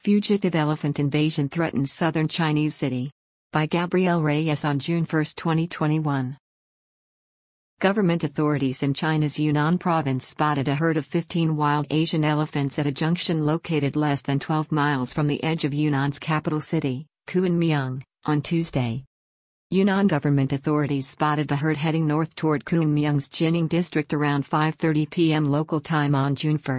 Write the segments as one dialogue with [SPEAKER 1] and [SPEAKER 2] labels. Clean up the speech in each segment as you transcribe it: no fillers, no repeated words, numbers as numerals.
[SPEAKER 1] Fugitive elephant invasion threatens southern Chinese city. By Gabrielle Reyes on June 1, 2021. Government authorities in China's Yunnan province spotted a herd of 15 wild Asian elephants at a junction located less than 12 miles from the edge of Yunnan's capital city, Kunming, on Tuesday. Yunnan government authorities spotted the herd heading north toward Kunming's Jining district around 5:30 p.m. local time on June 1.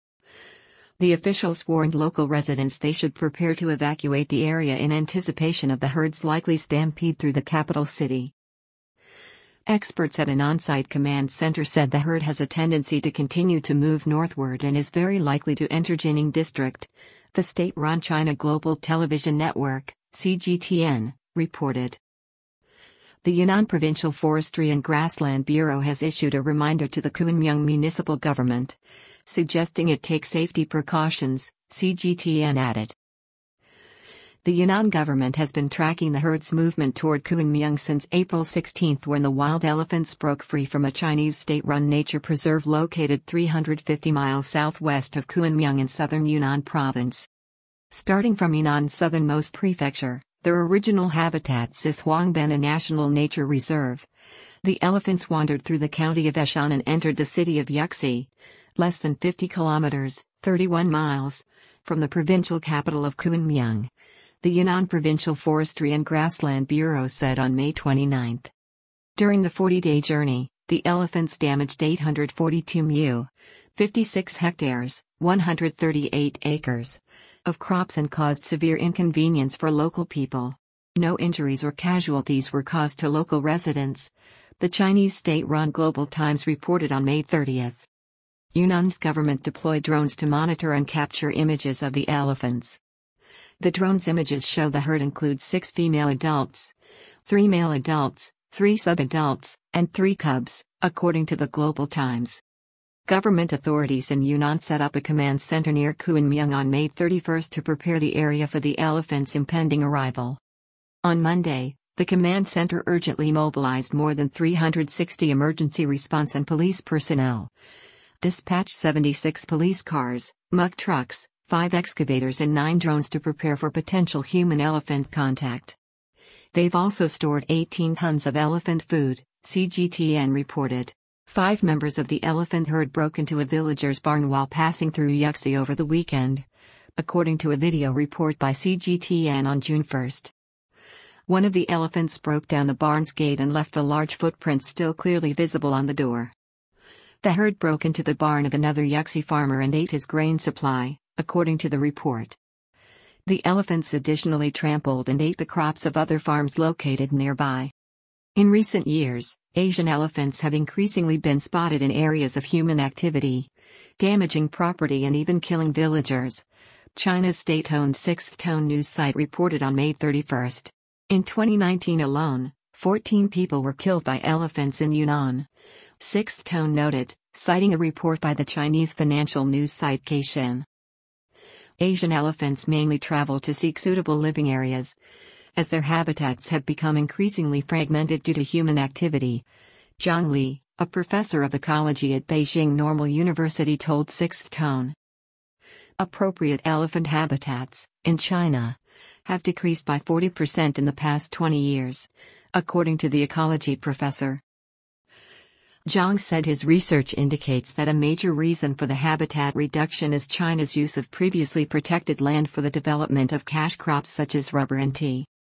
[SPEAKER 1] The officials warned local residents they should prepare to evacuate the area in anticipation of the herd's likely stampede through the capital city. Experts at an on-site command center said the herd has a tendency to continue to move northward and is very likely to enter Jining district, the state-run China Global Television Network, CGTN, reported. The Yunnan Provincial Forestry and Grassland Bureau has issued a reminder to the Kunming municipal government, suggesting it take safety precautions, CGTN added. The Yunnan government has been tracking the herd's movement toward Kunming since April 16 when the wild elephants broke free from a Chinese state-run nature preserve located 350 miles southwest of Kunming in southern Yunnan province. Starting from Yunnan's southernmost prefecture, their original habitat is Huangben, a national nature reserve. The elephants wandered through the county of Eshan and entered the city of Yuxi, less than 50 kilometers, 31 miles, from the provincial capital of Kunming, the Yunnan Provincial Forestry and Grassland Bureau said on May 29. During the 40-day journey, the elephants damaged 842 mu, 56 hectares, 138 acres, of crops and caused severe inconvenience for local people. No injuries or casualties were caused to local residents, the Chinese state-run Global Times reported on May 30. Yunnan's government deployed drones to monitor and capture images of the elephants. The drone's images show the herd includes 6 female adults, 3 male adults, 3 sub-adults, and 3 cubs, according to the Global Times. Government authorities in Yunnan set up a command center near Kunming on May 31 to prepare the area for the elephants' impending arrival. On Monday, the command center urgently mobilized more than 360 emergency response and police personnel, dispatched 76 police cars, muck trucks, 5 excavators and 9 drones to prepare for potential human-elephant contact. They've also stored 18 tons of elephant food, CGTN reported. 5 members of the elephant herd broke into a villager's barn while passing through Yuxi over the weekend, according to a video report by CGTN on June 1. One of the elephants broke down the barn's gate and left a large footprint still clearly visible on the door. The herd broke into the barn of another Yuxi farmer and ate his grain supply, according to the report. The elephants additionally trampled and ate the crops of other farms located nearby. In recent years, Asian elephants have increasingly been spotted in areas of human activity, damaging property and even killing villagers, China's state-owned Sixth Tone news site reported on May 31. In 2019 alone, 14 people were killed by elephants in Yunnan, Sixth Tone noted, citing a report by the Chinese financial news site Caixin. Asian elephants mainly travel to seek suitable living areas, as their habitats have become increasingly fragmented due to human activity. Zhang Li, a professor of ecology at Beijing Normal University, told Sixth Tone. Appropriate elephant habitats, in China, have decreased by 40% in the past 20 years, according to the ecology professor. Zhang said his research indicates that a major reason for the habitat reduction is China's use of previously protected land for the development of cash crops such as rubber and tea.